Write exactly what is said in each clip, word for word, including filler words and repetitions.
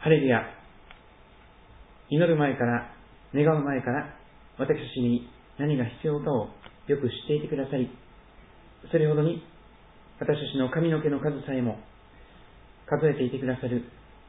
ハレルヤ、祈る前から、願う前から、私たちに何が必要かをよく知っていてくださり、それほどに私たちの髪の毛の数さえも数えていてくださる、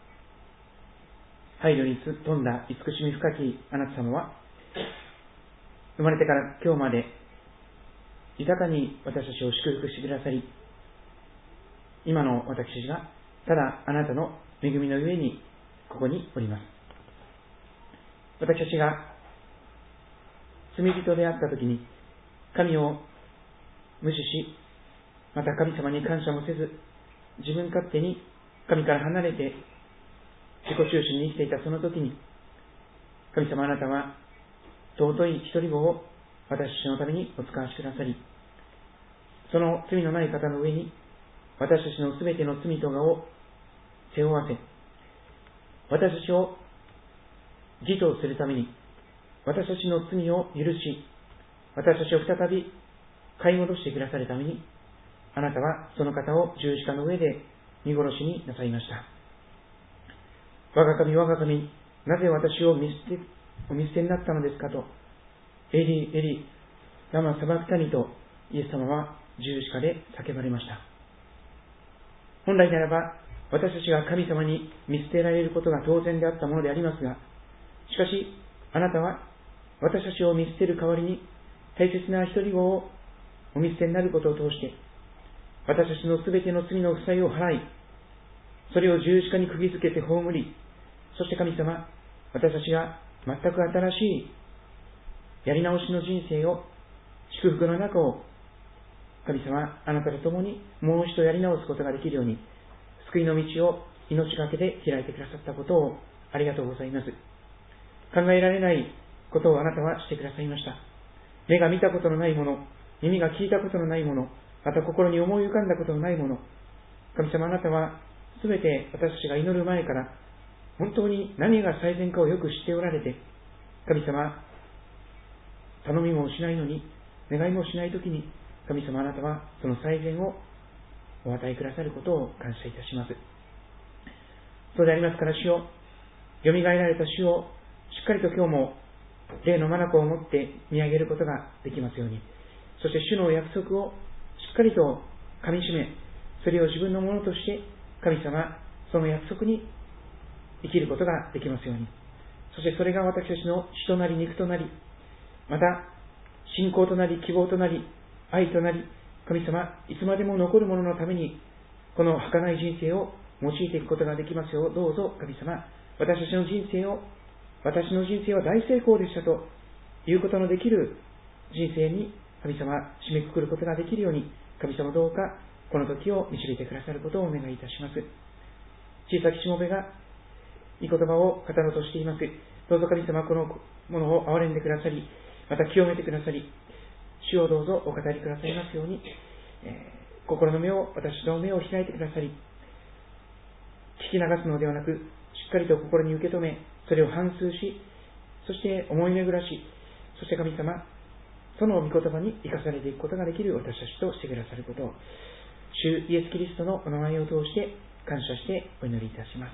配慮に富んだ慈しみ深きあなた様は、生まれてから今日まで豊かに私たちを祝福してくださり、今の私たちがただあなたの恵みのゆえにここにおります。私たちが罪人であったときに神を無視し、また神様に感謝もせず、自分勝手に神から離れて自己中心に生きていたその時に、神様あなたは尊い一人子を私たちのためにお使わしくださり、その罪のない方の上に私たちのすべての罪と我を背負わせ、私たちを義とするために私たちの罪を許し、私たちを再び買い戻してくださるために、あなたはその方を十字架の上で見殺しになさいました。我が神我が神、なぜ私を見捨てお見捨てになったのですかと、エリエリラマサバクタニとイエス様は十字架で叫ばれました。本来ならば私たちが神様に見捨てられることが当然であったものでありますが、しかしあなたは私たちを見捨てる代わりに大切な一人子をお見捨てになることを通して、私たちのすべての罪の負債を払い、それを十字架に釘付けて葬り、そして神様、私たちが全く新しいやり直しの人生を、祝福の中を神様あなたと共にもう一度やり直すことができるように、救いの道を命がけで開いてくださったことをありがとうございます。考えられないことをあなたはしてくださいました。目が見たことのないもの、耳が聞いたことのないもの、また心に思い浮かんだことのないもの、神様あなたはすべて私たちが祈る前から本当に何が最善かをよく知っておられて、神様、頼みもしないのに、願いもしないときに、神様あなたはその最善をお与えくださることを感謝いたします。そうでありますから、主よ、蘇られた主をしっかりと今日も霊の眼を持って見上げることができますように、そして主の約束をしっかりと噛み締め、それを自分のものとして神様、その約束に生きることができますように、そしてそれが私たちの血となり肉となり、また信仰となり希望となり愛となり、神様、いつまでも残るもののためにこの儚い人生を用いていくことができますよう、どうぞ神様、私たちの人生を、私の人生は大成功でしたということのできる人生に神様、締めくくることができるように、神様どうかこの時を導いてくださることをお願いいたします。小さきしもべが御言葉を語ろうとしています。どうぞ神様、このものを憐れんでくださり、また清めてくださり、主をどうぞお語りくださいますように、えー、心の目を、私の目を開いてくださり、聞き流すのではなく、しっかりと心に受け止め、それを反芻し、そして思い巡らし、そして神様、その御言葉に生かされていくことができる私たちとしてくださることを、主イエスキリストのお名前を通して感謝してお祈りいたします。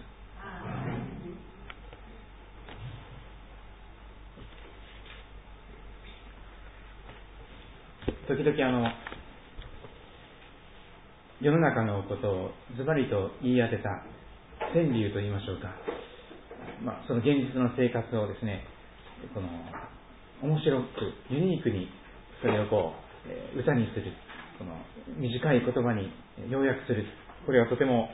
時々あの世の中のことをズバリと言い当てた川柳と言いましょうか、まあ、その現実の生活をですね、この面白くユニークにそれをこう、えー、歌にする、この短い言葉に要約する、これはとても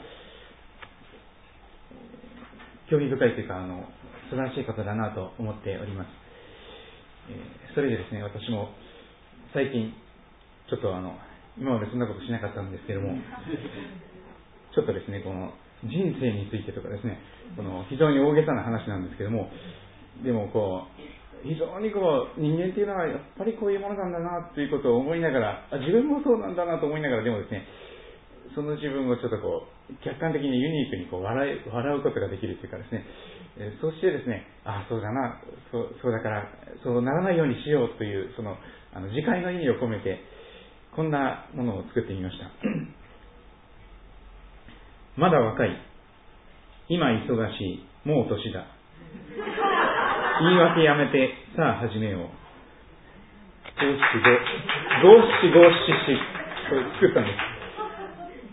興味深いというか、あの素晴らしいことだなと思っております。えー、それでですね、私も最近ちょっとあの今までそんなことしなかったんですけども、ちょっとですね、この人生についてとかですね、この非常に大げさな話なんですけども、でもこう非常にこう人間っていうのはやっぱりこういうものなんだなということを思いながら、自分もそうなんだなと思いながら、でもですね、その自分をちょっとこう客観的にユニークにこう笑い笑うことができるというかですね、えー、そしてですね、ああそうだな、そう、そうだからそうならないようにしようというそのあの自戒の意味を込めてこんなものを作ってみました。まだ若い、今忙しい、 もう年だ。言い訳やめて、さあ始めよう。五七五、五七五七七、これ作ったんです。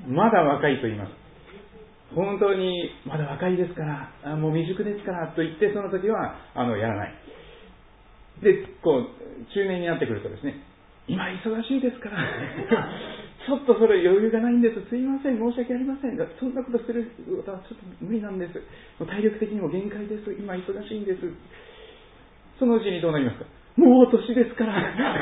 まだ若いと言います。本当にまだ若いですから、あもう未熟ですからと言って、その時はあのやらない。で、こう中年になってくるとですね、今忙しいですからちょっとそれ余裕がないんです、すいません、申し訳ありませんが、そんなことすることはちょっと無理なんです、もう体力的にも限界です、今忙しいんです。そのうちにどうなりますか。もう年ですから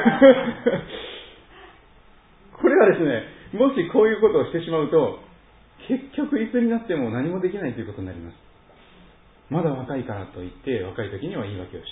これはですね、もしこういうことをしてしまうと、結局いつになっても何もできないということになります。まだ若いからといって若い時には言い訳をして、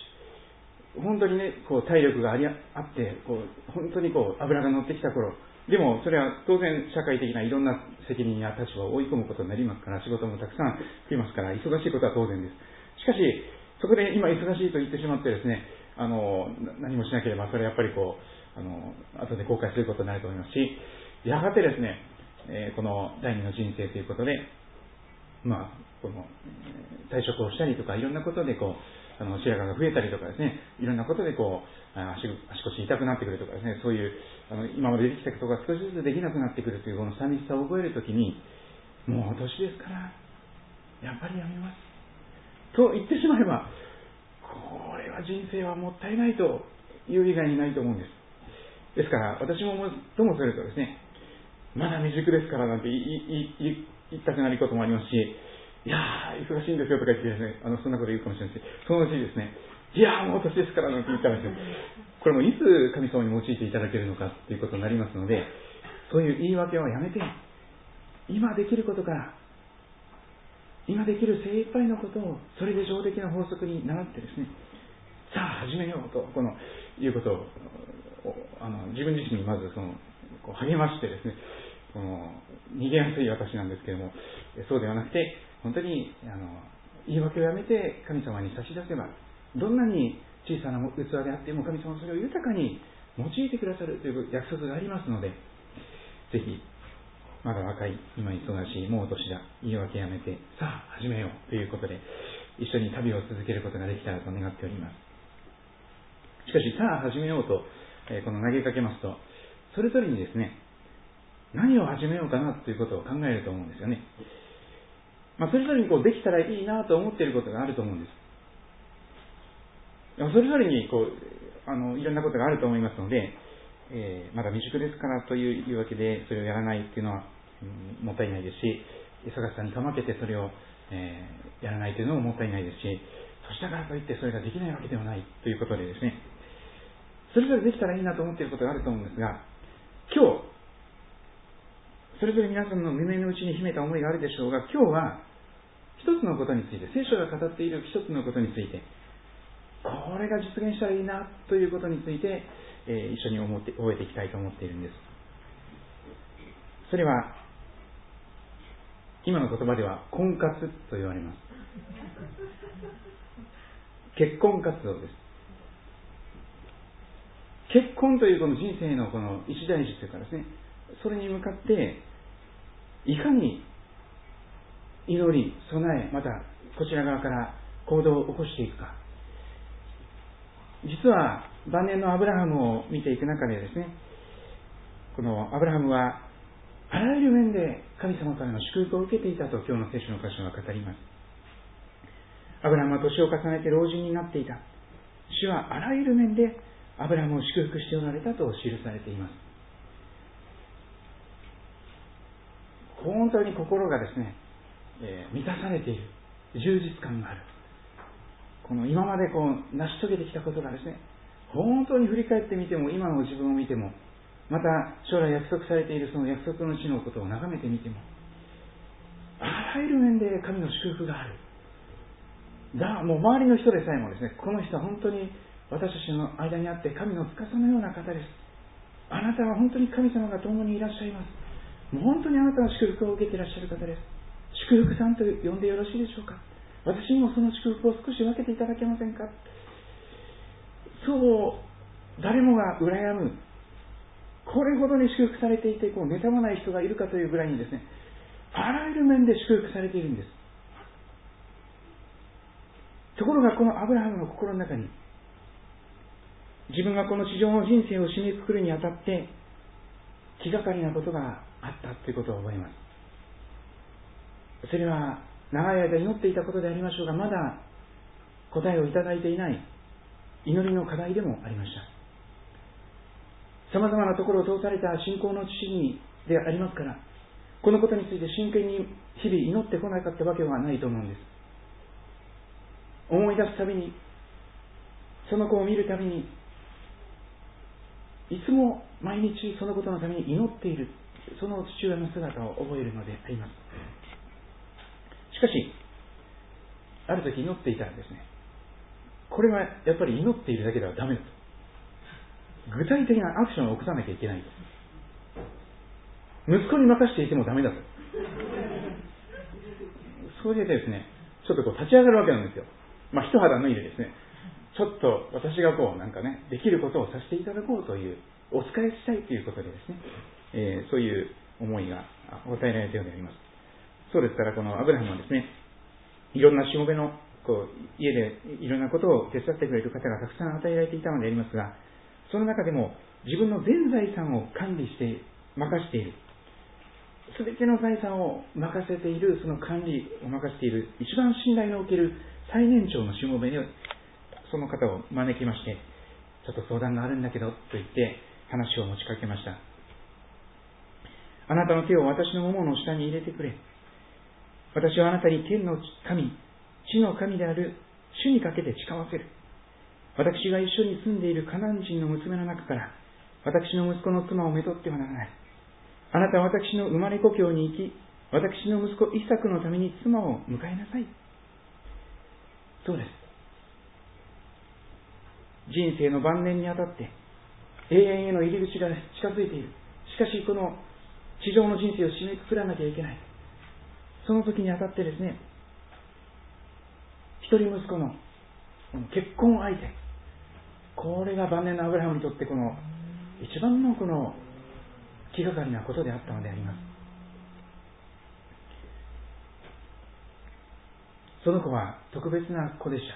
本当にね、こう体力がありあってこう本当にこう脂が乗ってきた頃でも、それは当然社会的ないろんな責任や立場を追い込むことになりますから、仕事もたくさん来ますから、忙しいことは当然です。しかしそこで今忙しいと言ってしまってですね、あの何もしなければ、それはやっぱりこうあの後で後悔することになると思いますし、やがてですね、えー、この第二の人生ということで、まあ、この退職をしたりとか、いろんなことでこうあの白髪が増えたりとかですね、いろんなことでこう 足, 足腰痛くなってくるとかですね、そういうあの今までできたことが少しずつできなくなってくるというこの寂しさを覚えるときに、もう年ですからやっぱりやめますと言ってしまえば、これは人生はもったいないという以外にないと思うんです。ですから私もともするとですね、まだ未熟ですからなんて言い言い言いたくなることもありますし、いやー忙しいんですよとか言ってですね、あのそんなこと言うかもしれないし、そのうちですね、いやーもう年ですからなんて言ったらですね、これもいつ神様に用いていただけるのかということになりますので、そういう言い訳をやめて、今できることから、今できる精一杯のことを、それで上出来な法則に習ってですね、さあ始めようとこのいうことをあの自分自身にまずそのこう励ましてですね、この逃げやすい私なんですけれども、そうではなくて、本当にあの言い訳をやめて神様に差し出せば、どんなに小さな器であっても神様はそれを豊かに用いてくださるという約束がありますので、ぜひまだ若い、今忙しい、もう年だ、言い訳やめてさあ始めようということで、一緒に旅を続けることができたらと願っております。しかしさあ始めようと、えー、この投げかけますと、それぞれにですね、何を始めようかなということを考えると思うんですよね。まあ、それぞれにこうできたらいいなと思っていることがあると思うんです。でもそれぞれにこうあのいろんなことがあると思いますので、えー、まだ未熟ですからというわけでそれをやらないというのは、うん、もったいないですし、忙しさにかまけてそれを、えー、やらないというのももったいないですし、そしたからといってそれができないわけではないということでですね、それぞれできたらいいなと思っていることがあると思うんですが、今日それぞれ皆さんの胸の内に秘めた思いがあるでしょうが、今日は一つのことについて、聖書が語っている一つのことについて、これが実現したらいいなということについて、えー、一緒に思って覚えていきたいと思っているんです。それは今の言葉では婚活と言われます。結婚活動です。結婚というこの人生のこの一大事というかですね、それに向かっていかに祈り、備え、またこちら側から行動を起こしていくか。実は晩年のアブラハムを見ていく中でですね、このアブラハムはあらゆる面で神様からの祝福を受けていたと今日の聖書の箇所は語ります。アブラハムは年を重ねて老人になっていた。主はあらゆる面でアブラハムを祝福しておられたと記されています。本当に心がですね、えー、満たされている、充実感がある。この今までこう成し遂げてきたことがですね、本当に振り返ってみても、今の自分を見ても、また将来約束されているその約束の地のことを眺めてみても、あらゆる面で神の祝福がある。だもう周りの人でさえもですね、この人は本当に私たちの間にあって神の司のような方です。あなたは本当に神様が共にいらっしゃいます。もう本当にあなたの祝福を受けていらっしゃる方です。祝福さんと呼んでよろしいでしょうか。私にもその祝福を少し分けていただけませんか。そう誰もが羨む、これほどに祝福されていてこう妬まない人がいるかというぐらいにですね、あらゆる面で祝福されているんです。 ところがこのアブラハムの心の中に、自分がこの地上の人生を締めくくるにあたって気がかりなことがあったということを覚えます。それは長い間祈っていたことでありましょうが、まだ答えをいただいていない祈りの課題でもありました。さまざまなところを通された信仰の父にでありますから、このことについて真剣に日々祈ってこなかったわけはないと思うんです。思い出すたびに、その子を見るたびに、いつも毎日そのことのために祈っている、その父親の姿を覚えるのであります。しかし、ある時祈っていたらですね、これはやっぱり祈っているだけではダメだと。具体的なアクションを起こさなきゃいけないと。息子に任せていてもダメだと。それでですね、ちょっとこう立ち上がるわけなんですよ。まあ一肌脱いでですね、ちょっと私がこうなんかね、できることをさせていただこうという、お仕えしたいということでですね、えー、そういう思いが与えられたようであります。そうですから、このアブラハムはですね、いろんなしもべのこう家でいろんなことを手伝ってくれる方がたくさん与えられていたのでありますが、その中でも自分の全財産を管理して任している、すべての財産を任せている、その管理を任せている一番信頼のおける最年長のしもべにその方を招きまして、ちょっと相談があるんだけどと言って話を持ちかけました。あなたの手を私のももの下に入れてくれ。私はあなたに天の神、地の神である主にかけて誓わせる。私が一緒に住んでいるカナン人の娘の中から私の息子の妻をめとってはならない。あなたは私の生まれ故郷に行き、私の息子イサクのために妻を迎えなさい。そうです。人生の晩年にあたって永遠への入り口が近づいている。しかしこの地上の人生を締めくくらなきゃいけない。その時にあたってですね、一人息子の結婚相手、これが晩年のアブラハムにとってこの一番のこの気がかりなことであったのであります。その子は特別な子でした。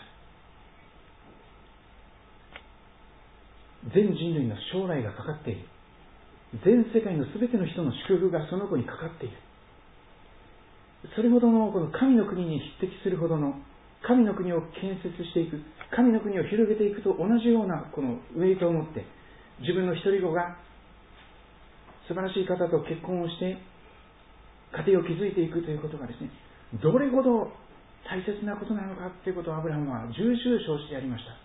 全人類の将来がかかっている。全世界のすべての人の祝福がその子にかかっている。それほどのこの神の国に匹敵するほどの、神の国を建設していく、神の国を広げていくと同じようなこのウェイトを持って、自分の一人子が素晴らしい方と結婚をして家庭を築いていくということがですね、どれほど大切なことなのかということをアブラハムは重々承知でありました。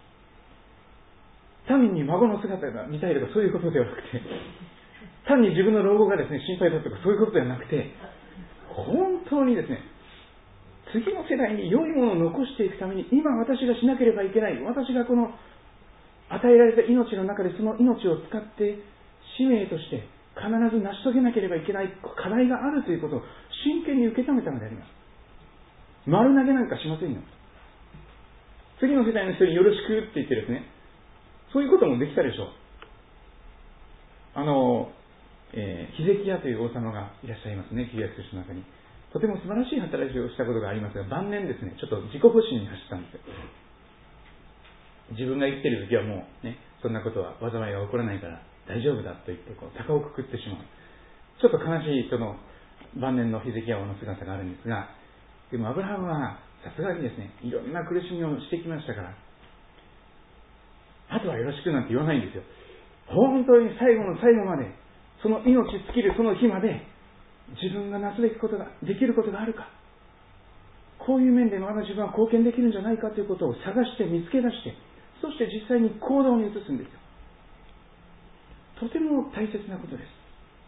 単に孫の姿が見たいとかそういうことではなくて、単に自分の老後がですね心配だとかそういうことではなくて、本当にですね、次の世代に良いものを残していくために今私がしなければいけない、私がこの与えられた命の中でその命を使って使命として必ず成し遂げなければいけない課題があるということを真剣に受け止めたのであります。丸投げなんかしませんよ。次の世代の人によろしくって言ってですね、そういうこともできたでしょう。あの、えー、ヒゼキヤという王様がいらっしゃいますね、旧約聖書の中に。とても素晴らしい働きをしたことがありますが、晩年ですね、ちょっと自己保身に走ったんですよ。自分が生きている時はもうね、そんなことは災いが起こらないから大丈夫だと言ってこう鷹をくくってしまう。ちょっと悲しいその晩年のヒゼキヤ王の姿があるんですが、でもアブラハムはさすがにですね、いろんな苦しみをしてきましたから、あとはよろしくなんて言わないんですよ。本当に最後の最後まで、その命尽きるその日まで、自分がなすべきことができることがあるか、こういう面でまだ自分は貢献できるんじゃないかということを探して見つけ出して、そして実際に行動に移すんですよ。とても大切なことです。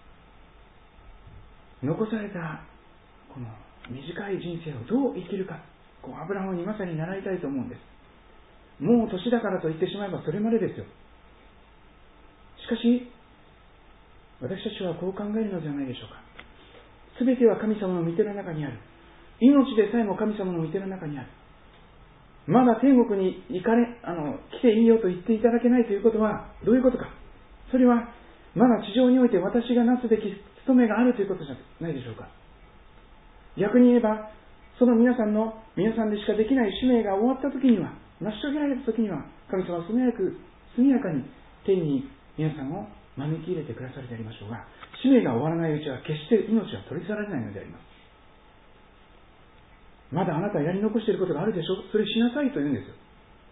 残されたこの短い人生をどう生きるか、こうアブラハムにまさに習いたいと思うんです。もう年だからと言ってしまえばそれまでですよ。しかし私たちはこう考えるのではないでしょうか。すべては神様の御手の中にある。命でさえも神様の御手の中にある。まだ天国に行かれあの来ていいよと言っていただけないということはどういうことか。それはまだ地上において私がなすべき務めがあるということじゃないでしょうか。逆に言えば、 その皆さんの、皆さんでしかできない使命が終わった時には、成し遂げられた時には、神様は速やく、速やかに天に皆さんを招き入れてくださるでありましょうが、使命が終わらないうちは決して命は取り去られないのであります。まだあなたはやり残していることがあるでしょ、それしなさいと言うんですよ。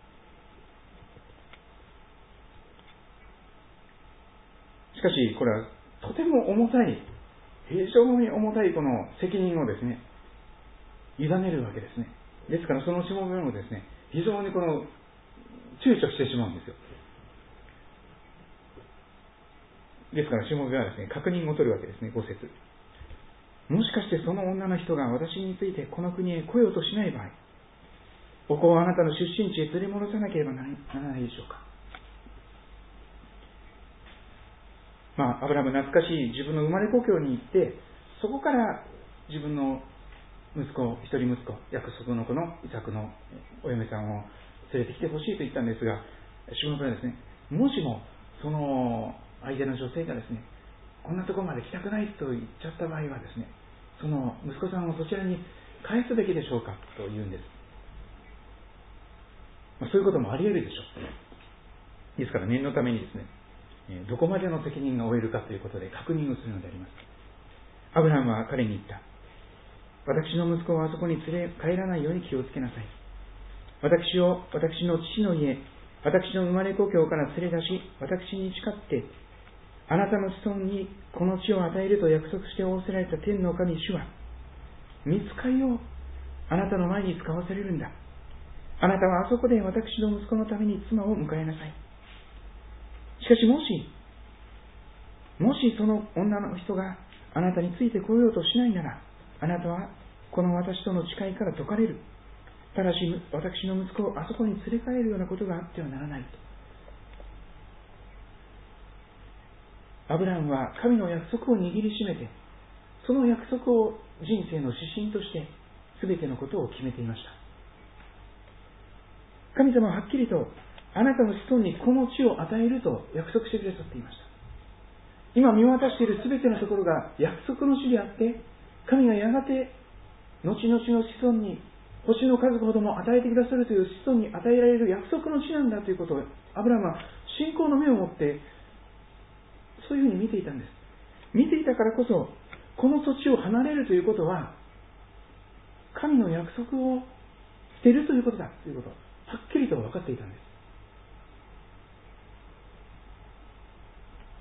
しかしこれはとても重たい、非常に重たいこの責任をですね、委ねるわけですね。ですからそのしもべもですね、非常にこの躊躇してしまうんですよ。ですからしもべはですね、確認を取るわけですね。ご節、もしかしてその女の人が私についてこの国へ来ようとしない場合、お子をあなたの出身地へ連れ戻さなければならないでしょうか。まあ、アブラム懐かしい自分の生まれ故郷に行って、そこから自分の息子、一人息子、約束の子のイサクのお嫁さんを連れてきてほしいと言ったんですが、しもべはですね、もしもその相手の女性がですね、こんなところまで来たくないと言っちゃった場合はですね、その息子さんをそちらに返すべきでしょうかと言うんです。まあ、そういうこともあり得るでしょう。ですから念のためにですね、どこまでの責任が負えるかということで確認をするのであります。アブラハムは彼に言った。私の息子をあそこに連れ帰らないように気をつけなさい。私を私の父の家、私の生まれ故郷から連れ出し、私に誓って、あなたの子孫にこの地を与えると約束して仰せられた天の神主は、御使いをあなたの前に使わせれるんだ。あなたはあそこで私の息子のために妻を迎えなさい。しかしもし、もしその女の人があなたについてこようとしないなら、あなたはこの私との誓いから解かれる。ただし私の息子をあそこに連れ帰るようなことがあってはならないと。アブラハムは神の約束を握りしめて、その約束を人生の指針として全てのことを決めていました。神様ははっきりとあなたの子孫にこの地を与えると約束してくださっていました。今見渡している全てのところが約束の地であって、神がやがて後々の子孫に星の数ほども与えてくださるという子孫に与えられる約束の地なんだということをアブラハムは信仰の目を持ってそういうふうに見ていたんです。見ていたからこそ、この土地を離れるということは神の約束を捨てるということだということをはっきりと分かっていたんです。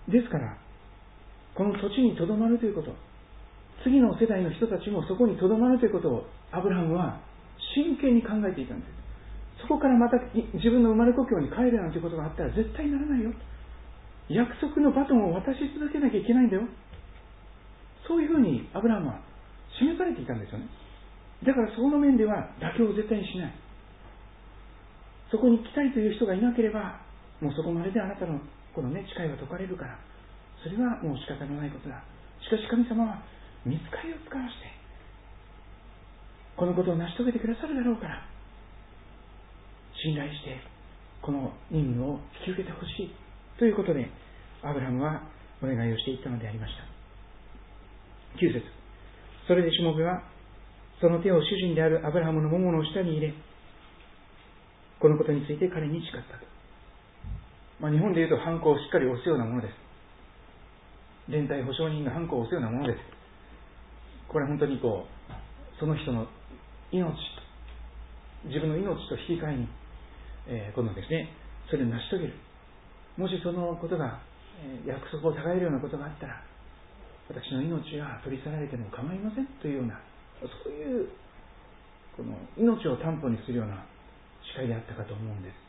ですからこの土地にとどまるということ、次の世代の人たちもそこにとどまるということをアブラハムは真剣に考えていたんです。そこからまた自分の生まれ故郷に帰るなんていうことがあったら絶対にならないよ。約束のバトンを渡し続けなきゃいけないんだよ。そういうふうにアブラハムは示されていたんですよね。だからその面では妥協を絶対にしない。そこに来たいという人がいなければ、もうそこまでであなたのこのね、誓いは解かれるから、それはもう仕方のないことだ。しかし神様は御使いを使わしてこのことを成し遂げてくださるだろうから、信頼してこの任務を引き受けてほしいということでアブラハムはお願いをしていったのでありました。きゅう節、それでしもべはその手を主人であるアブラハムのももの下に入れ、このことについて彼に誓ったと。まあ、日本でいうとハンコをしっかり押すようなものです。連帯保証人がハンコを押すようなものです。これは本当にこうその人の命、自分の命と引き換えに、えー、このですね、それを成し遂げる。もしそのことが、えー、約束を違えるようなことがあったら、私の命は取り去られても構いませんというような、そういうこの命を担保にするような誓いであったかと思うんです。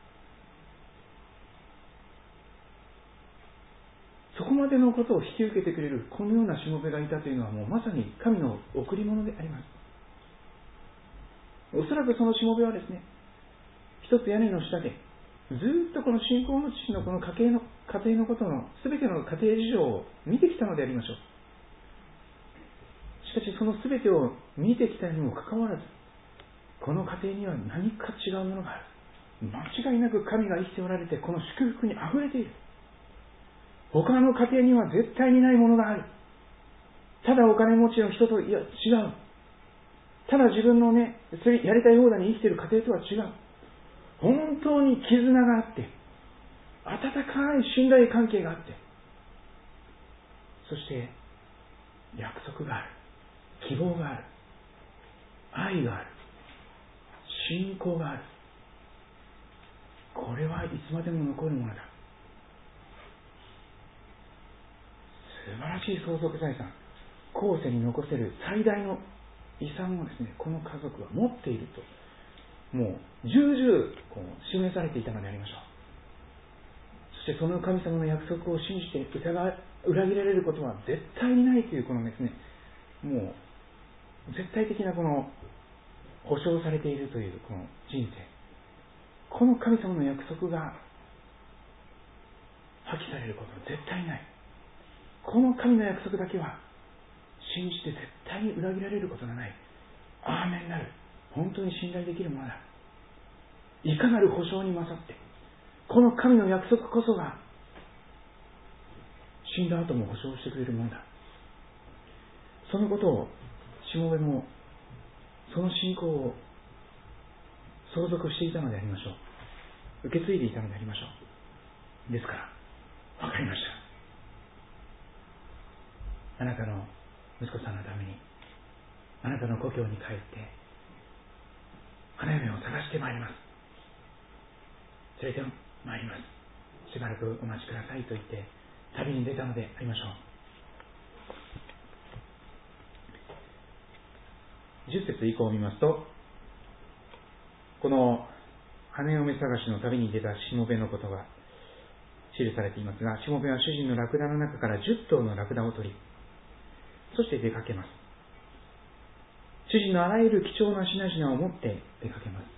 そこまでのことを引き受けてくれるこのようなしもべがいたというのはもうまさに神の贈り物であります。おそらくそのしもべはですね、一つ屋根の下でずっとこの信仰の父のこの家系の家庭のことの全ての家庭事情を見てきたのでありましょう。しかしその全てを見てきたにもかかわらず、この家庭には何か違うものがある。間違いなく神が生きておられてこの祝福にあふれている。他の家庭には絶対にないものがある。ただお金持ちの人といや違う。 ただ自分のね、やりたい放題に生きている家庭とは違う。本当に絆があって、温かい信頼関係があって、そして約束がある、希望がある、愛がある、信仰がある。これはいつまでも残るものだ。素晴らしい相続財産、後世に残せる最大の遺産をですね、この家族は持っていると、もう重々こう示されていたのでありましょう。そしてその神様の約束を信じて疑わ裏切られることは絶対にないというこのですね、もう絶対的なこの保証されているというこの人生、この神様の約束が破棄されることは絶対ない。この神の約束だけは信じて絶対に裏切られることがない。アーメンなる、本当に信頼できるものだ。いかなる保証に勝って、この神の約束こそが死んだ後も保証してくれるものだ。そのことをしもべもその信仰を相続していたのでありましょう。受け継いでいたのでありましょう。ですから分かりました。あなたの息子さんのために、あなたの故郷に帰って花嫁を探してまいります。連れてまいります。しばらくお待ちくださいと言って旅に出たのでありましょう。じゅっ節以降を見ますと、この花嫁探しの旅に出たしもべのことが記されていますが、しもべは主人のラクダの中からじゅっ頭のラクダを取り、そして出かけます。主人のあらゆる貴重な品々を持って出かけます。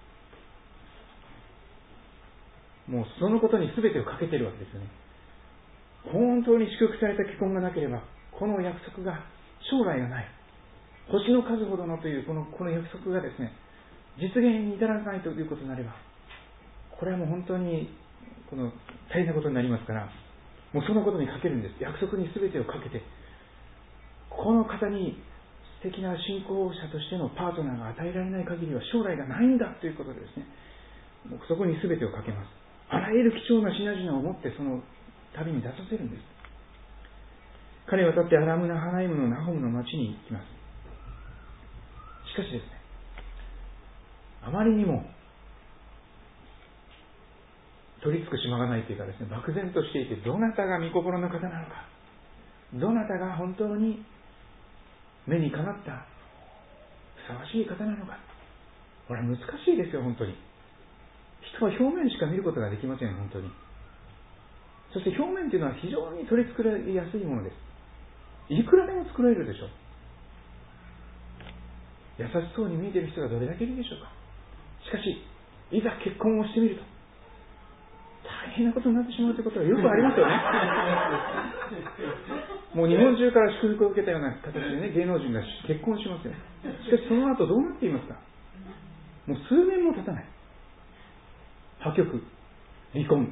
もうそのことに全てをかけているわけですよね。本当に祝福された結婚がなければ、この約束が将来がない。星の数ほどのというこの、この約束がですね、実現に至らないということになれば、これはもう本当にこの大変なことになりますから、もうそのことにかけるんです。約束に全てをかけて、この方に素敵な信仰者としてのパートナーが与えられない限りは将来がないんだということでですね、もうそこに全てをかけます。あらゆる貴重な品々を持ってその旅に出させるんです。彼は立ってアラムナハナイムのナホムの町に行きます。しかしですね、あまりにも取り付く島がないというかですね、漠然としていて、どなたが御心の方なのか、どなたが本当に目にかなったふさわしい方なのか、これは難しいですよ。本当に人は表面しか見ることができません。本当に。そして表面というのは非常に取り繕いやすいものです。いくらでも作られるでしょう。優しそうに見えている人がどれだけいるでしょうか。しかしいざ結婚をしてみると大変なことになってしまうということがよくありますよね。もう日本中から祝福を受けたような形でね、芸能人が結婚しますよ。しかしその後どうなっていますか。もう数年も経たない。破局、離婚。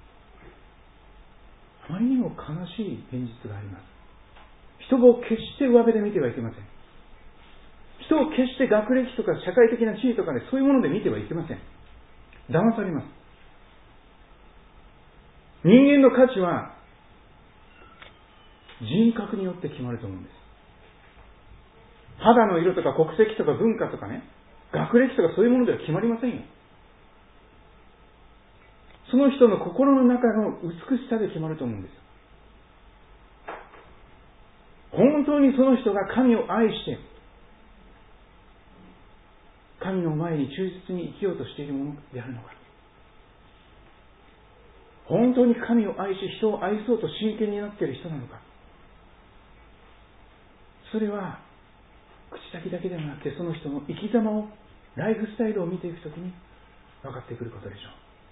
あまりにも悲しい現実があります。人を決して上辺で見てはいけません。人を決して学歴とか社会的な地位とかでそういうもので見てはいけません。騙されます。人間の価値は人格によって決まると思うんです。肌の色とか国籍とか文化とかね、学歴とかそういうものでは決まりませんよ。その人の心の中の美しさで決まると思うんです。本当にその人が神を愛して神の前に忠実に生きようとしているものであるのか、本当に神を愛し人を愛そうと真剣になっている人なのか、それは口先だけではなくてその人の生き様を、ライフスタイルを見ていくときに分かってくることでしょ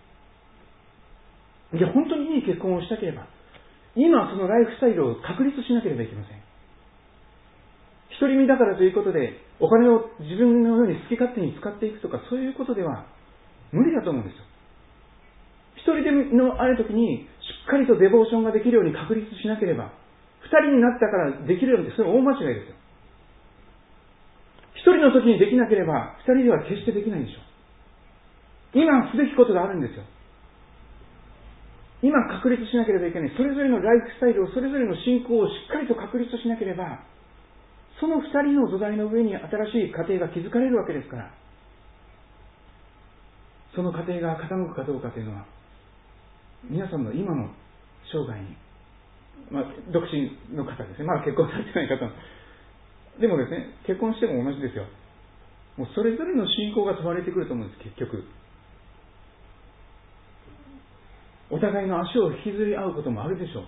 う。いや、本当にいい結婚をしたければ今そのライフスタイルを確立しなければいけません。独り身だからということでお金を自分のように好き勝手に使っていくとか、そういうことでは無理だと思うんですよ。一人でのある時にしっかりとデボーションができるように確立しなければ、二人になったからできるように、それは大間違いですよ。一人の時にできなければ二人では決してできないでしょう。今すべきことがあるんですよ。今確立しなければいけない。それぞれのライフスタイルを、それぞれの信仰をしっかりと確立しなければ、その二人の土台の上に新しい家庭が築かれるわけですから、その家庭が傾くかどうかというのは、皆さんの今の生涯に、まあ、独身の方ですね、まだ結婚されてない方でもですね、結婚しても同じですよ。もうそれぞれの信仰が問われてくると思うんです。結局お互いの足を引きずり合うこともあるでしょう。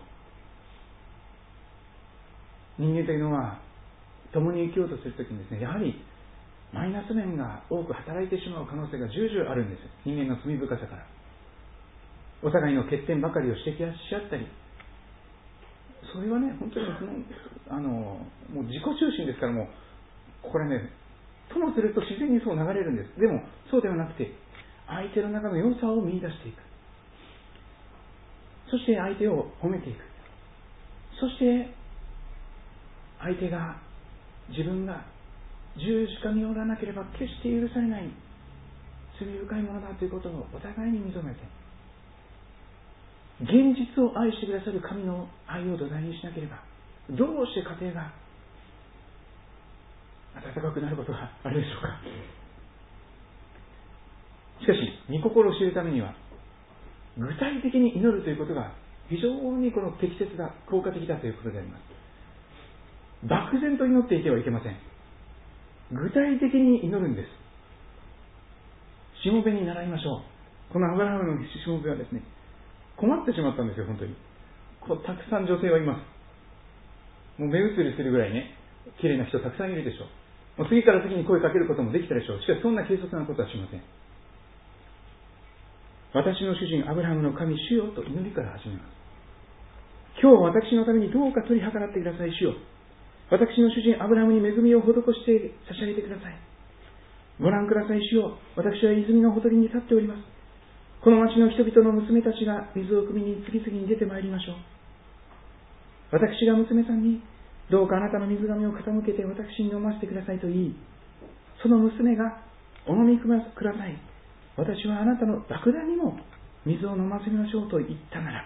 人間というのは共に生きようとするときにですね、やはりマイナス面が多く働いてしまう可能性が重々あるんです。人間の罪深さから、お互いの欠点ばかりを指摘し合ったり、それはね、本当にあのもう自己中心ですから、もうこれね、ともすると自然にそう流れるんです。でもそうではなくて、相手の中の良さを見出していく、そして相手を褒めていく、そして相手が自分が十字架によらなければ決して許されない罪深いものだということをお互いに認めて、現実を愛してくださる神の愛を土台にしなければ、どうして家庭が温かくなることがあるでしょうか。しかし御心を知るためには、具体的に祈るということが非常にこの適切だ、効果的だということであります。漠然と祈っていてはいけません。具体的に祈るんです。しもべに習いましょう。このアブラハムのしもべはですね、困ってしまったんですよ。本当にこうたくさん女性はいます。もう目移りするぐらいね、綺麗な人たくさんいるでしょう。もう次から次に声かけることもできたでしょう。しかしそんな軽率なことはしません。私の主人アブラハムの神主よと祈りから始めます。今日私のためにどうか取り計らってください。主よ、私の主人アブラハムに恵みを施して差し上げてください。ご覧ください。主よ、私は泉のほとりに立っております。この町の人々の娘たちが水を汲みに次々に出てまいりましょう。私が娘さんに、どうかあなたの水がめを傾けて私に飲ませてくださいと言い、その娘がお飲みください。私はあなたのラクダにも水を飲ませましょうと言ったなら、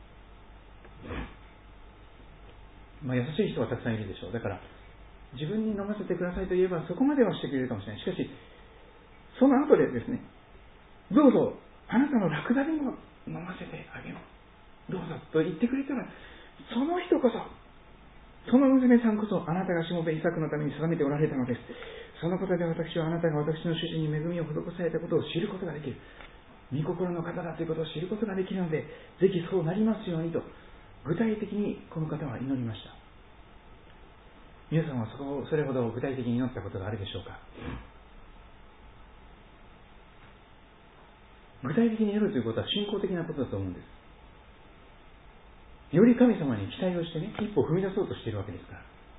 まあ、優しい人はたくさんいるでしょう。だから自分に飲ませてくださいと言えばそこまではしてくれるかもしれない。しかしその後でですね、どうぞあなたのラクダにも飲ませてあげよう、どうぞと言ってくれたら、その人こそ、その娘さんこそあなたがしもべイサクのために定めておられたのです。そのことで私はあなたが私の主人に恵みを施されたことを知ることができる、御心の方だということを知ることができるので、ぜひそうなりますようにと具体的にこの方は祈りました。皆さんはそこをそれほど具体的に祈ったことがあるでしょうか。具体的に祈るということは信仰的なことだと思うんです。より神様に期待をしてね、一歩踏み出そうとしているわけですから。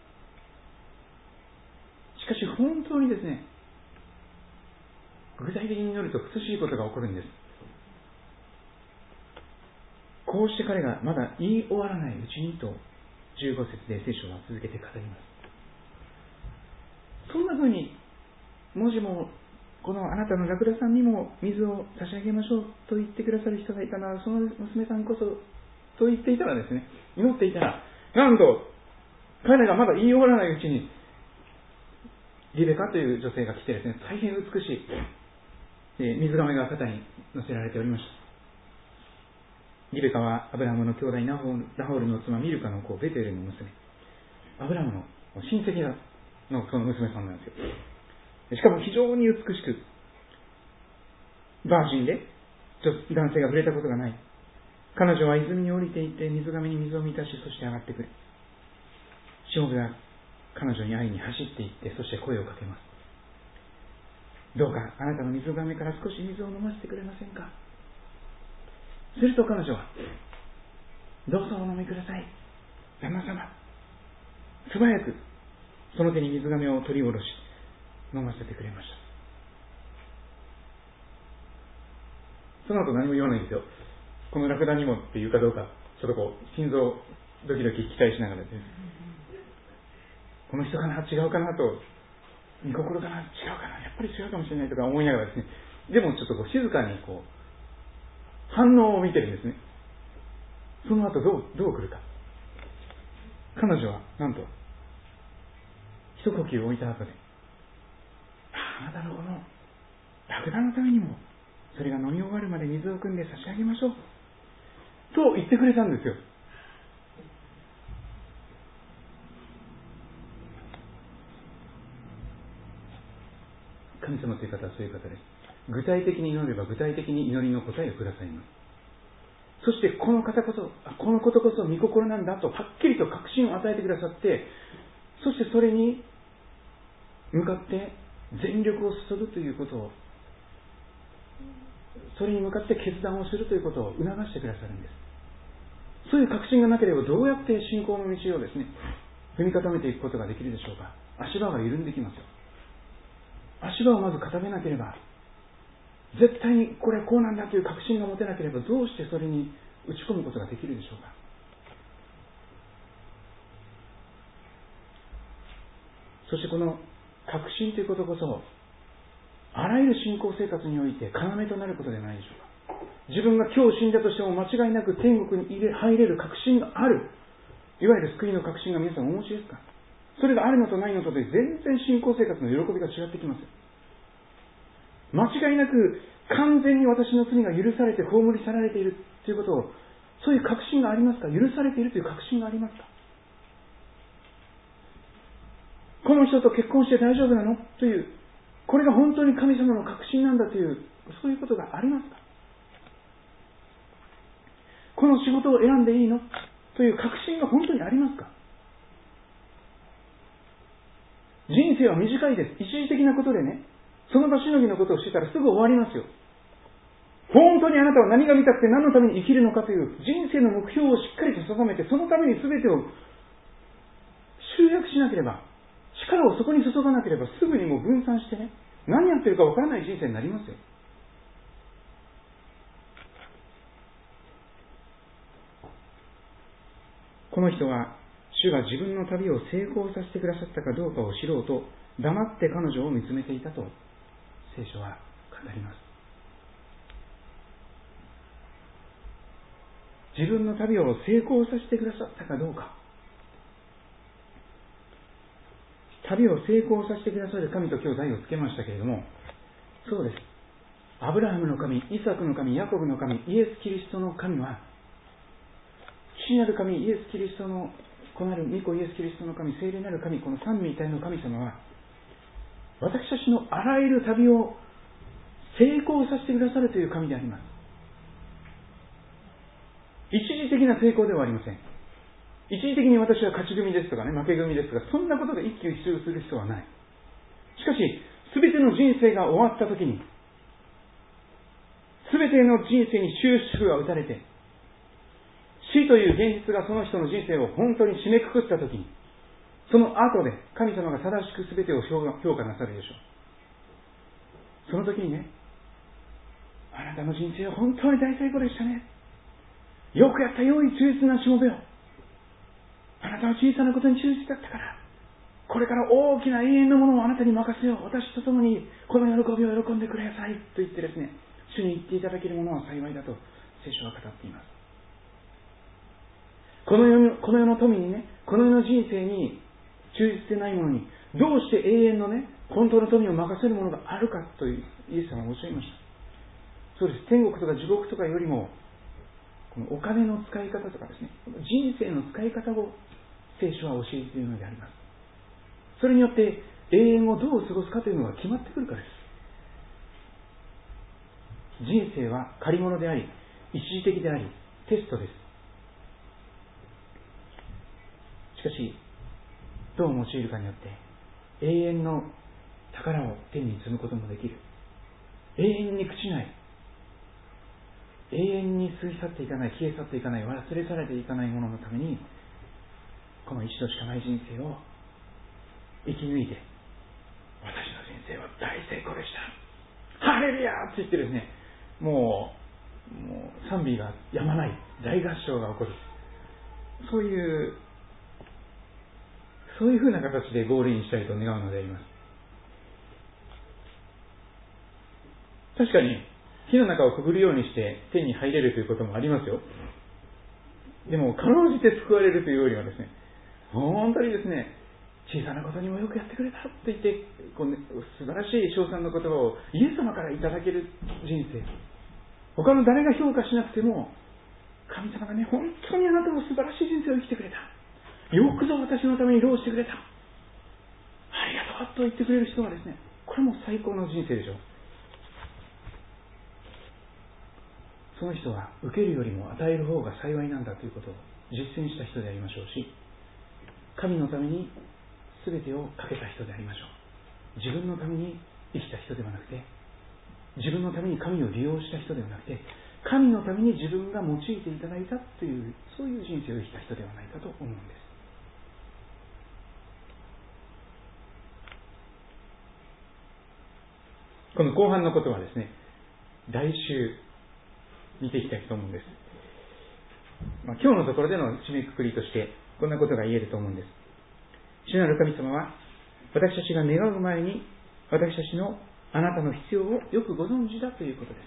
しかし本当にですね、具体的に祈ると苦しいことが起こるんです。こうして彼がまだ言い終わらないうちにとじゅうご節で聖書は続けて語ります。そんな風にもしもこのあなたのラクダさんにも水を差し上げましょうと言ってくださる人がいたなら、その娘さんこそと言っていたらですね、祈っていたら、なんと彼がまだ言い終わらないうちにリベカという女性が来てですね、大変美しい水亀が肩に乗せられておりました。リベカはアブラハムの兄弟ナホールの妻ミルカの子ベテルの娘、アブラハムの親戚のその娘さんなんですよ。しかも非常に美しく、バージンで男性が触れたことがない。彼女は泉に降りていって水がめに水を満たし、そして上がってくる。しもべは彼女に会いに走っていって、そして声をかけます。どうかあなたの水がめから少し水を飲ませてくれませんか。すると彼女は、どうぞお飲みください、旦那様。素早くその手に水がめを取り下ろし飲ませてくれました。その後何も言わないんですよ。このラクダにもっていうかどうか、ちょっとこう心臓ドキドキ期待しながらです、この人かな、違うかなと見心かな、違うかな、やっぱり違うかもしれないとか思いながらですね、でもちょっとこう静かにこう反応を見てるんですね。その後どうどう来るか。彼女はなんと一呼吸置いた後で、あなたのこのラクダのためにもそれが飲み終わるまで水を汲んで差し上げましょうと言ってくれたんですよ。神様という方はそういう方です。具体的に祈れば具体的に祈りの答えをくださいます。そしてこの方こそ、このことこそ御心なんだとはっきりと確信を与えてくださって、そしてそれに向かって全力を注ぐということを、それに向かって決断をするということを促してくださるんです。そういう確信がなければどうやって信仰の道をですね、踏み固めていくことができるでしょうか。足場が緩んできますよ。足場をまず固めなければ、絶対にこれはこうなんだという確信が持てなければ、どうしてそれに打ち込むことができるでしょうか。そしてこの確信ということこそ、あらゆる信仰生活において要となることではないでしょうか。自分が今日死んだとしても間違いなく天国に入れ入れる確信がある、いわゆる救いの確信が皆さんお持ちですか。それがあるのとないのとで全然信仰生活の喜びが違ってきます。間違いなく完全に私の罪が許されて葬り去られているということを、そういう確信がありますか。許されているという確信がありますか。この人と結婚して大丈夫なのという、これが本当に神様の確信なんだという、そういうことがありますか。この仕事を選んでいいのという確信が本当にありますか。人生は短いです。一時的なことでね、その場しのぎのことをしてたらすぐ終わりますよ。本当にあなたは何が見たくて何のために生きるのかという人生の目標をしっかりと定めて、そのために全てを集約しなければ、力をそこに注がなければ、すぐにもう分散してね、何やってるかわからない人生になりますよ。この人は主が自分の旅を成功させてくださったかどうかを知ろうと黙って彼女を見つめていたと聖書は語ります。自分の旅を成功させてくださったかどうか、旅を成功させてくださる神と今日題をつけましたけれども、そうです。アブラハムの神、イサクの神、ヤコブの神、イエス・キリストの神は、父なる神、イエス・キリストの子なる御子イエス・キリストの神、聖霊なる神、この三位一体の神様は、私たちのあらゆる旅を成功させてくださるという神であります。一時的な成功ではありません。一時的に私は勝ち組ですとかね、負け組ですとか、そんなことで一喜一憂する必要はない。しかし、すべての人生が終わったときに、すべての人生に終止符が打たれて、死という現実がその人の人生を本当に締めくくったときに、その後で神様が正しくすべてを評価なさるでしょう。その時にね、あなたの人生は本当に大成功でしたね。よくやった、良い忠実なしもべよ。あなたは小さなことに忠実だったから、これから大きな永遠のものをあなたに任せよう。私と共にこの喜びを喜んでくださいと言ってですね、主に言っていただけるものは幸いだと聖書は語っています。この世の、この世の富にね、この世の人生に忠実でないものに、どうして永遠のね、本当の富を任せるものがあるかというイエス様はおっしゃいました。そうです。天国とか地獄とかよりも、このお金の使い方とかですね、人生の使い方を聖書は教えているのであります。それによって永遠をどう過ごすかというのが決まってくるからです。人生は借り物であり、一時的であり、テストです。しかし、どう用いるかによって永遠の宝を手に積むこともできる。永遠に朽ちない、永遠に過ぎ去っていかない、消え去っていかない、忘れ去られていかないもののために、この一度しかない人生を生き抜いて、私の人生は大成功でした、ハレルヤーって言ってですね、もう、もう賛美がやまない、大合唱が起こる、そういうそういうふうな形でゴールインしたいと願うのであります。 確かに火の中をくぐるようにして天に入れるということもありますよ。でも、かろうじて救われるというよりはですね、本当にですね、小さなことにもよくやってくれたと言って、こうね、素晴らしい称賛の言葉をイエス様からいただける人生。他の誰が評価しなくても、神様がね、本当にあなたの素晴らしい人生を生きてくれた。よくぞ私のために労してくれた。ありがとうと言ってくれる人はですね、これも最高の人生でしょう。その人は受けるよりも与える方が幸いなんだということを実践した人でありましょうし、神のために全てをかけた人でありましょう。自分のために生きた人ではなくて、自分のために神を利用した人ではなくて、神のために自分が用いていただいたという、そういう人生を生きた人ではないかと思うんです。この後半のことはですね、来週見ていきたいと思うんです。まあ、今日のところでの締めくくりとしてこんなことが言えると思うんです。主なる神様は私たちが願う前に私たちのあなたの必要をよくご存知だということです。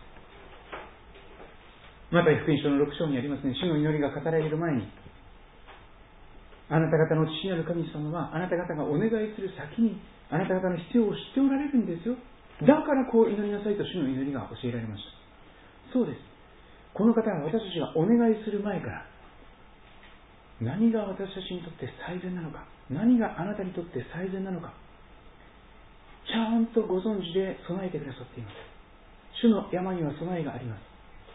マタイ福音書のろく章にありますね、主の祈りが語られる前に、あなた方の父なる神様はあなた方がお願いする先にあなた方の必要を知っておられるんですよ。だからこう祈りなさいと主の祈りが教えられました。そうです。この方は私たちがお願いする前から何が私たちにとって最善なのか、何があなたにとって最善なのか、ちゃんとご存知で備えてくださっています。主の山には備えがあります。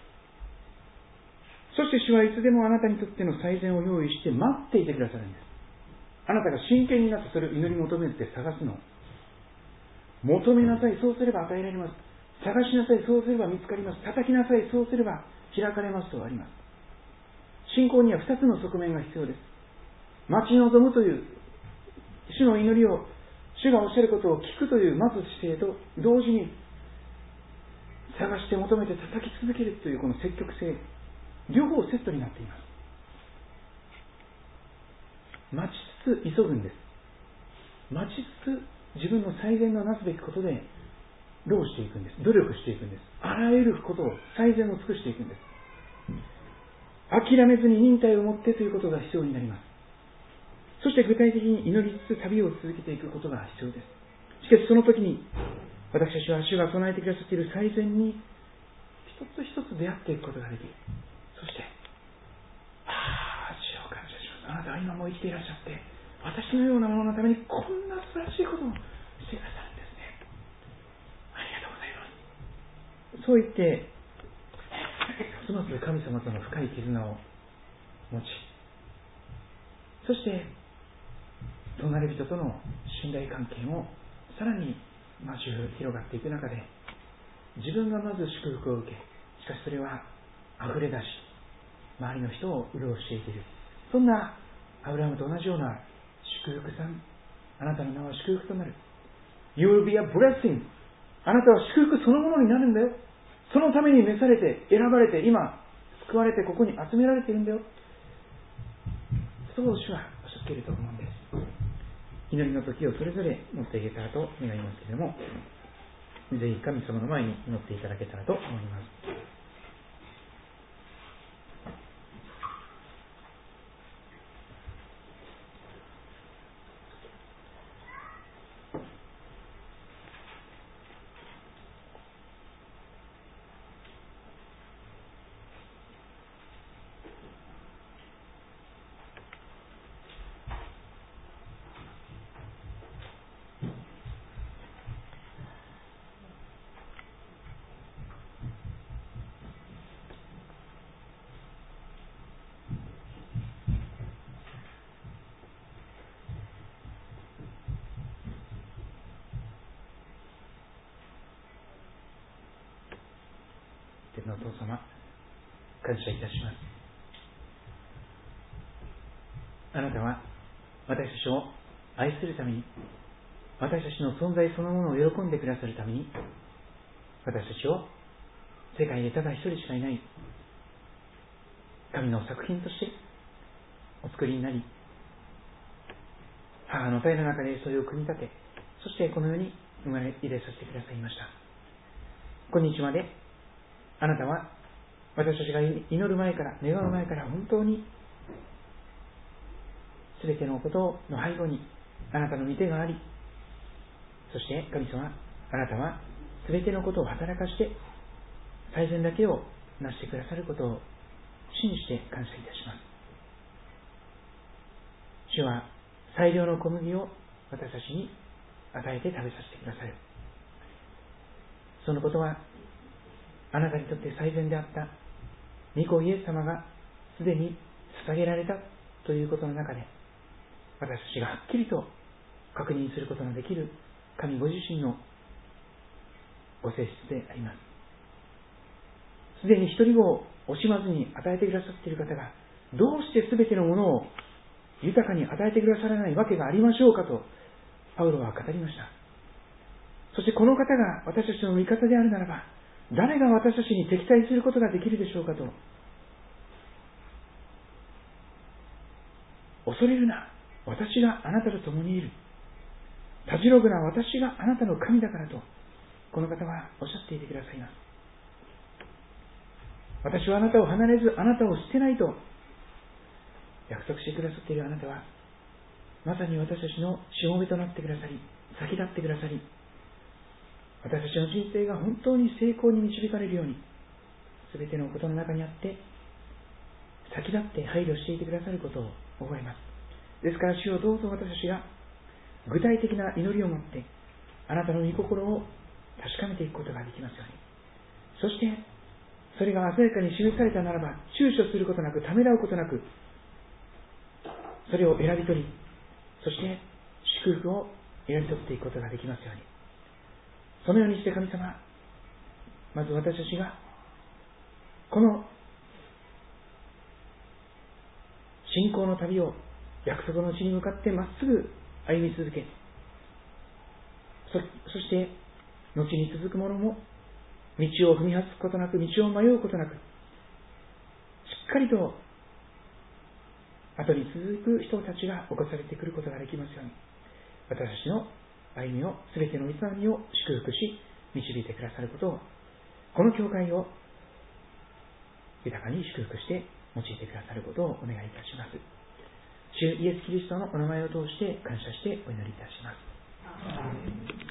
そして主はいつでもあなたにとっての最善を用意して待っていてくださるんです。あなたが真剣になってそれを祈り求めて探すの。求めなさい、そうすれば与えられます。探しなさい、そうすれば見つかります。叩きなさい、そうすれば開かれますとあります。信仰にはふたつの側面が必要です。待ち望むという主の祈りを、主がおっしゃることを聞くという待つ姿勢と同時に探して求めて叩き続けるというこの積極性、両方セットになっています。待ちつつ急ぐんです。待ちつつ自分の最善のなすべきことで労していくんです。努力していくんです。あらゆることを最善を尽くしていくんです。諦めずに忍耐を持ってということが必要になります。そして具体的に祈りつつ旅を続けていくことが必要です。しかしその時に私たちは主が備えてくださっている最善に一つ一つ出会っていくことができる。そして、ああ、主を感謝します。あなたは今も生きていらっしゃって、私のようなもののためにこんな素晴らしいことをしてくださるんですね。ありがとうございます。そう言って、ますます神様との深い絆を持ち、そして隣人との信頼関係もさらに増し広がっていく中で、自分がまず祝福を受け、しかしそれは溢れ出し、周りの人を潤していける。そんなアブラハムと同じような祝福さん、あなたの名は祝福となる。You will be a blessing。 あなたは祝福そのものになるんだよ。そのために召されて、選ばれて、今救われてここに集められているんだよ。そう主はおっしゃっていると思うんです。祈りの時をそれぞれ持っていけたらと願いますけれども、ぜひ神様の前に祈っていただけたらと思います。天のお父様、感謝いたします。あなたは私たちを愛するために、私たちの存在そのものを喜んでくださるために、私たちを世界でただ一人しかいない神の作品としてお作りになり、母の体の中でそれを組み立て、そしてこの世に生まれ入れさせてくださいました。 今日まであなたは私たちが祈る前から願う前から本当にすべてのことの背後にあなたの御手があり、そして神様、あなたはすべてのことを働かして最善だけをなしてくださることを信じて感謝いたします。主は最良の小麦を私たちに与えて食べさせてくださる。そのことはあなたにとって最善であった御子イエス様がすでに捧げられたということの中で、私たちがはっきりと確認することのできる神ご自身のご性質であります。すでに一人子を惜しまずに与えてくださっている方が、どうしてすべてのものを豊かに与えてくださらないわけがありましょうかとパウロは語りました。そしてこの方が私たちの味方であるならば、誰が私たちに敵対することができるでしょうかと。恐れるな、私があなたと共にいる。たじろぐな、私があなたの神だからと、この方はおっしゃっていてくださいます。私はあなたを離れず、あなたを捨てないと約束してくださっているあなたは、まさに私たちのしもべとなってくださり、先立ってくださり、私たちの人生が本当に成功に導かれるように、すべてのことの中にあって、先立って配慮していてくださることを覚えます。ですから主よ、どうぞ私たちが具体的な祈りを持って、あなたの御心を確かめていくことができますように。そして、それが鮮やかに示されたならば、躊躇することなく、ためらうことなく、それを選び取り、そして祝福を選び取っていくことができますように。そのようにして神様、まず私たちがこの信仰の旅を約束の地に向かってまっすぐ歩み続け、 そ, そして後に続く者も道を踏み外すことなく、道を迷うことなく、しっかりと後に続く人たちが起こされてくることができますように、私たちの歩みを、すべての御霊を祝福し導いてくださることを、この教会を豊かに祝福して用いてくださることをお願いいたします。主イエスキリストのお名前を通して感謝してお祈りいたします。